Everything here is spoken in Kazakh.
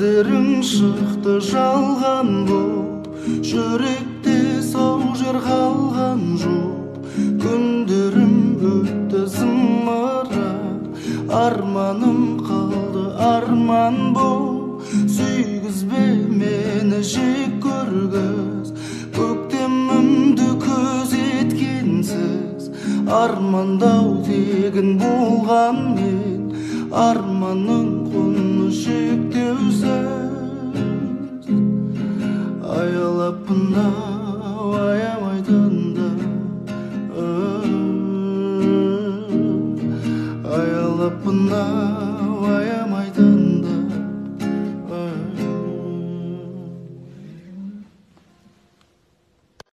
көздерің шықты жалған боп, жүректе сау жер қалған жоқ. Күндерім өтті зымырап, арманым қалды арман боп. Сүйгізбе мені жек көргіз, көктемімді көз еткенсіз. Армандау тегін болған мен, арманның құны шектеусіз. Аялаппын ау,